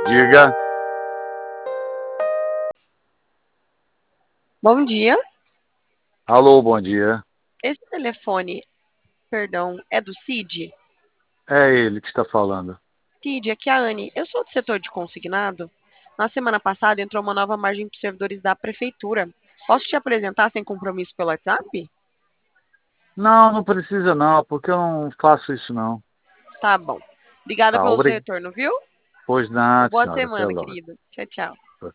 Diga. Bom dia. Alô, bom dia. Esse telefone, perdão, é do Cid? É ele que está falando. Cid, aqui é a Anne. Eu sou do setor de consignado. Na semana passada entrou uma nova margem para os servidores da prefeitura. Posso te apresentar sem compromisso pelo WhatsApp? Não, não precisa não, porque eu não faço isso não. Tá bom. Obrigada Tá, pelo seu obrigado. retorno, viu? Pois Uma nada, boa senhora. Até semana, logo. querido. Tchau, tchau.